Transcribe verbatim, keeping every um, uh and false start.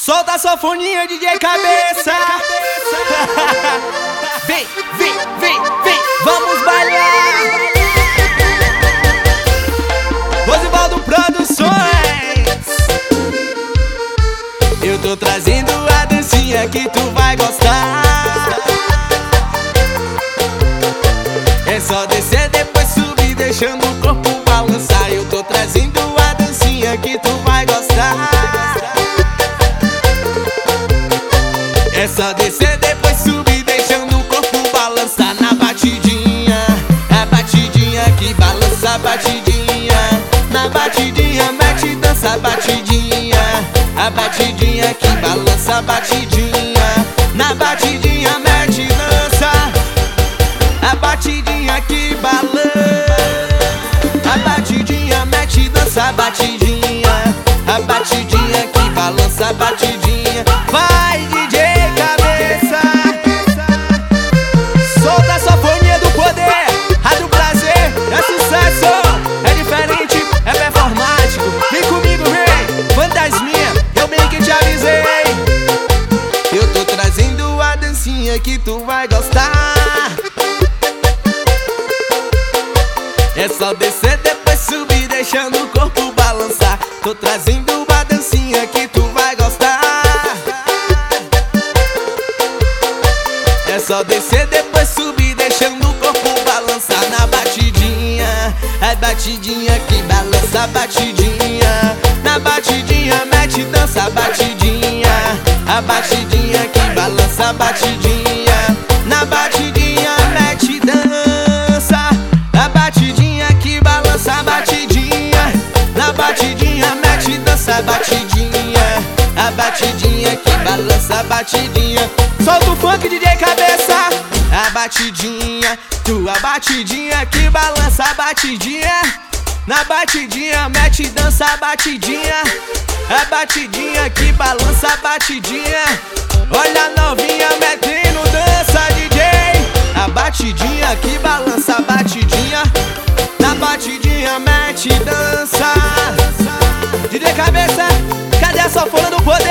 Solta a sanfoninha, D J Cabeça. Vem, vem, vem, vem, vamos bailar. Rosivaldo Produções. Eu tô trazendo a dancinha que tu vai gostar. É só descer, depois subir, deixando o corpo balançar. Eu tô trazendo a dancinha que tu vai gostar. É só descer, depois subir, deixando o corpo balançar. Na batidinha, a batidinha que balança a batidinha. Na batidinha, mete dança a batidinha. A batidinha que balança a batidinha. Na batidinha, mete dança a batidinha que balança. A batidinha, mete dança a batidinha. A batidinha que balança a batidinha. Vai, D J Cabeça. Solta a sanfoninha do poder, a do prazer, é sucesso. É diferente, é performático. Vem comigo, vem, fantasminha, eu bem que te avisei. Eu tô trazendo a dancinha que tu vai gostar. É só descer, depois subir, deixando o corpo balançar. Tô trazendo a dancinha que tu vai gostar. É só descer, depois subir, deixando o corpo balançar. Na batidinha, a batidinha que balança a batidinha. Na batidinha, mete dança a batidinha. A batidinha que balança a batidinha. Na batidinha, mete dança a batidinha que balança a batidinha. Na batidinha, mete dança a batidinha. A batidinha que balança a batidinha. Solta o funk, D J Cabeça. A batidinha, tua batidinha que balança a batidinha. Na batidinha, mete dança a batidinha. A batidinha que balança a batidinha. Olha a novinha metendo dança, D J. A batidinha que balança a batidinha. Na batidinha, mete dança. D J Cabeça, cadê a sanfona do poder?